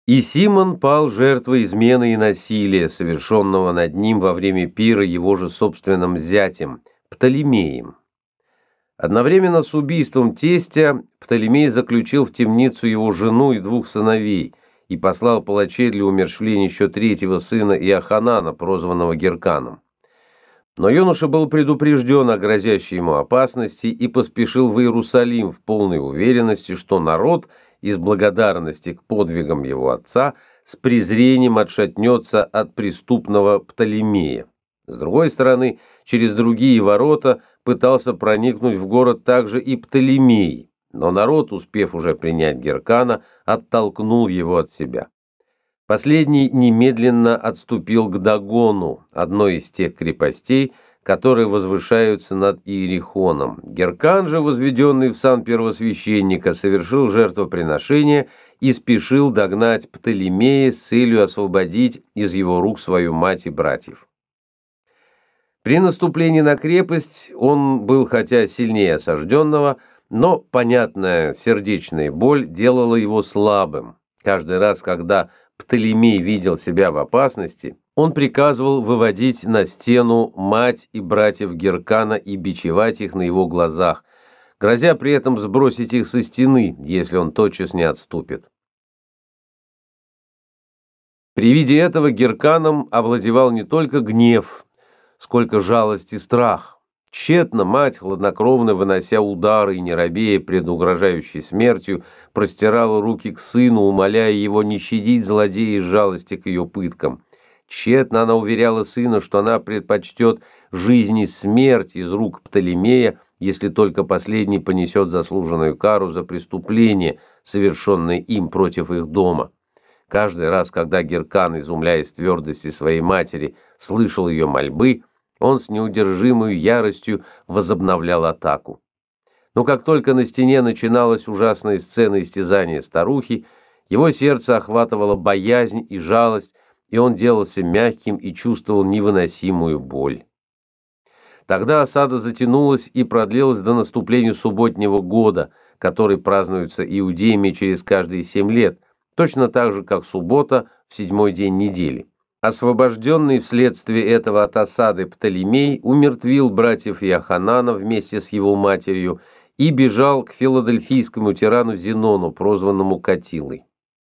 И Симон пал жертвой измены и насилия, совершенного над ним во время пира его же собственным зятем, Птолемеем. Одновременно с убийством тестя Птолемей заключил в темницу его жену и двух сыновей и послал палачей для умерщвления еще третьего сына Иоханана, прозванного Герканом. Но юноша был предупрежден о грозящей ему опасности и поспешил в Иерусалим в полной уверенности, что народ из благодарности к подвигам его отца с презрением отшатнется от преступного Птолемея. С другой стороны, через другие ворота пытался проникнуть в город также и Птолемей, но народ, успев уже принять Геркана, оттолкнул его от себя. Последний немедленно отступил к Дагону, одной из тех крепостей, которые возвышаются над Иерихоном. Геркан же, возведенный в сан первосвященника, совершил жертвоприношение и спешил догнать Птолемея с целью освободить из его рук свою мать и братьев. При наступлении на крепость он был хотя сильнее осажденного, но понятная сердечная боль делала его слабым. Каждый раз, когда Птолемей видел себя в опасности, он приказывал выводить на стену мать и братьев Геркана и бичевать их на его глазах, грозя при этом сбросить их со стены, если он тотчас не отступит. При виде этого Герканом овладевал не только гнев, сколько жалость и страх. Тщетно мать, хладнокровно вынося удары и не робея пред угрожающей смертью, простирала руки к сыну, умоляя его не щадить злодея из жалости к ее пыткам. Тщетно она уверяла сына, что она предпочтет жизнь и смерть из рук Птолемея, если только последний понесет заслуженную кару за преступление, совершенное им против их дома. Каждый раз, когда Геркан, изумляясь твердости своей матери, слышал ее мольбы, он с неудержимой яростью возобновлял атаку. Но как только на стене начиналась ужасная сцена истязания старухи, его сердце охватывала боязнь и жалость, и он делался мягким и чувствовал невыносимую боль. Тогда осада затянулась и продлилась до наступления субботнего года, который празднуется иудеями через каждые 7 лет, точно так же, как суббота в 7-й день недели. Освобожденный вследствие этого от осады Птолемей умертвил братьев Иоханана вместе с его матерью и бежал к филадельфийскому тирану Зенону, прозванному Катилой.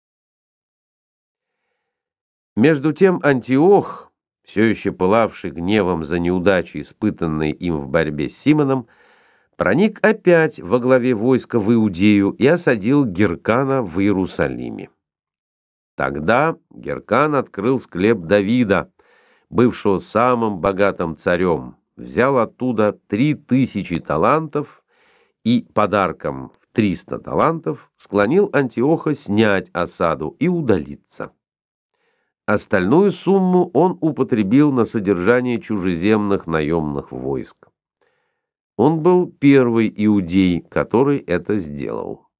Между тем Антиох, все еще пылавший гневом за неудачи, испытанные им в борьбе с Симоном, проник опять во главе войска в Иудею и осадил Геркана в Иерусалиме. Тогда Геркан открыл склеп Давида, бывшего самым богатым царем, взял оттуда 3000 талантов и подарком в 300 талантов склонил Антиоха снять осаду и удалиться. Остальную сумму он употребил на содержание чужеземных наемных войск. Он был первый иудей, который это сделал.